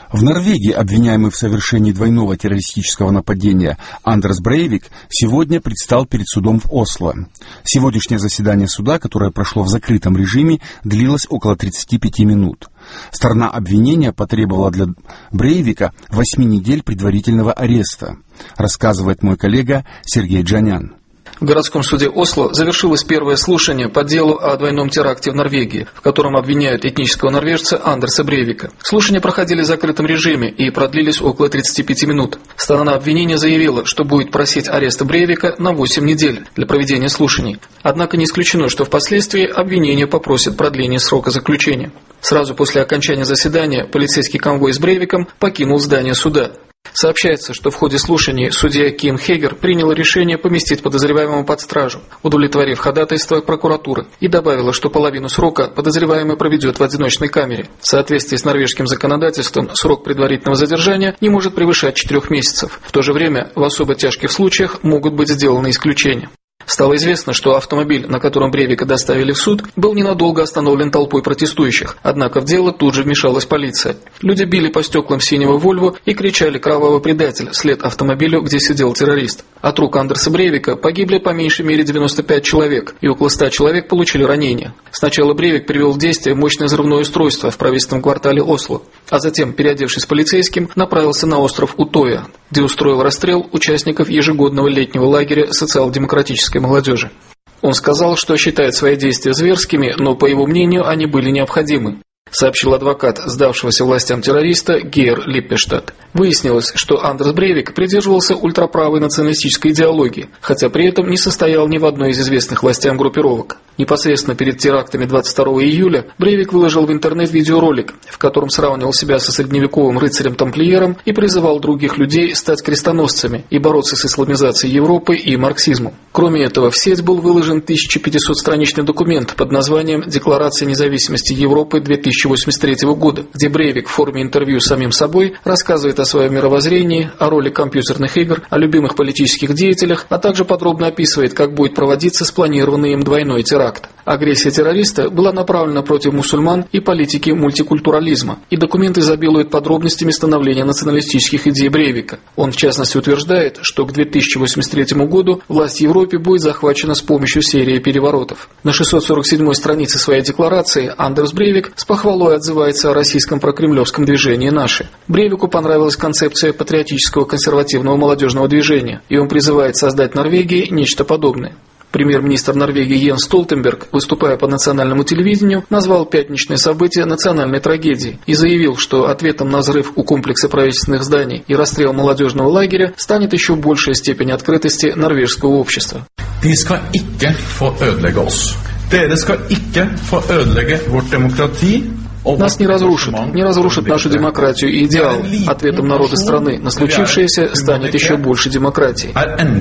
В Норвегии обвиняемый в совершении двойного террористического нападения Андерс Брейвик сегодня предстал перед судом в Осло. Сегодняшнее заседание суда, которое прошло в закрытом режиме, длилось около 35 минут. Сторона обвинения потребовала для Брейвика 8 недель предварительного ареста, рассказывает мой коллега Сергей Джанян. В городском суде Осло завершилось первое слушание по делу о двойном теракте в Норвегии, в котором обвиняют этнического норвежца Андерса Брейвика. Слушания проходили в закрытом режиме и продлились около 35 минут. Сторона обвинения заявила, что будет просить ареста Брейвика на 8 недель для проведения слушаний. Однако не исключено, что впоследствии обвинение попросит продление срока заключения. Сразу после окончания заседания полицейский конвой с Брейвиком покинул здание суда. Сообщается, что в ходе слушаний судья Ким Хегер принял решение поместить подозреваемого под стражу, удовлетворив ходатайство прокуратуры, и добавила, что половину срока подозреваемый проведет в одиночной камере. В соответствии с норвежским законодательством срок предварительного задержания не может превышать 4 месяцев. В то же время в особо тяжких случаях могут быть сделаны исключения. Стало известно, что автомобиль, на котором Брейвика доставили в суд, был ненадолго остановлен толпой протестующих, однако в дело тут же вмешалась полиция. Люди били по стеклам синего Вольво и кричали «Кровавый предатель» вслед автомобилю, где сидел террорист. От рук Андерса Брейвика погибли по меньшей мере 95 человек, и около 100 человек получили ранения. Сначала Брейвик привел в действие мощное взрывное устройство в правительственном квартале Осло, а затем, переодевшись полицейским, направился на остров Утоя, где устроил расстрел участников ежегодного летнего лагеря социал-демократической молодежи. Он сказал, что считает свои действия зверскими, но, по его мнению, они были необходимы, сообщил адвокат сдавшегося властям террориста Гейр Липпештадт. Выяснилось, что Андерс Брейвик придерживался ультраправой националистической идеологии, хотя при этом не состоял ни в одной из известных властям группировок. Непосредственно перед терактами 22 июля Брейвик выложил в интернет видеоролик, в котором сравнивал себя со средневековым рыцарем-тамплиером и призывал других людей стать крестоносцами и бороться с исламизацией Европы и марксизмом. Кроме этого, в сеть был выложен 1500-страничный документ под названием «Декларация независимости Европы 2083 года», где Брейвик в форме интервью с самим собой рассказывает о своем мировоззрении, о роли компьютерных игр, о любимых политических деятелях, а также подробно описывает, как будет проводиться спланированный им двойной теракт. Агрессия террориста была направлена против мусульман и политики мультикультурализма, и документ изобилует подробностями становления националистических идей Брейвика. Он в частности утверждает, что к 2083 году власть в Европе будет захвачена с помощью серии переворотов. На 647-й странице своей декларации Андерс Брейвик с похвалой отзывается о российском прокремлевском движении «Наши». Брейвику понравилась концепция патриотического консервативного молодежного движения, и он призывает создать в Норвегии нечто подобное. Премьер-министр Норвегии Йенс Столтенберг, выступая по национальному телевидению, назвал пятничное событие национальной трагедией и заявил, что ответом на взрыв у комплекса правительственных зданий и расстрел молодежного лагеря станет еще большая степень открытости норвежского общества. De skal ikke få ødelegge oss. Dere skal ikke få ødelegge vårt demokrati. Нас не разрушат нашу демократию и идеал. Ответом народа страны на случившееся станет еще больше демократии,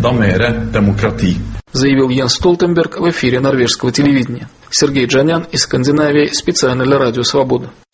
заявил Йенс Столтенберг в эфире норвежского телевидения. Сергей Джанян из Скандинавии, специально для Радио Свобода.